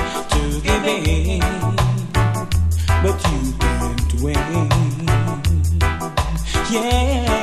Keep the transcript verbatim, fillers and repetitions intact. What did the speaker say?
to give in, but you didn't win. Yeah.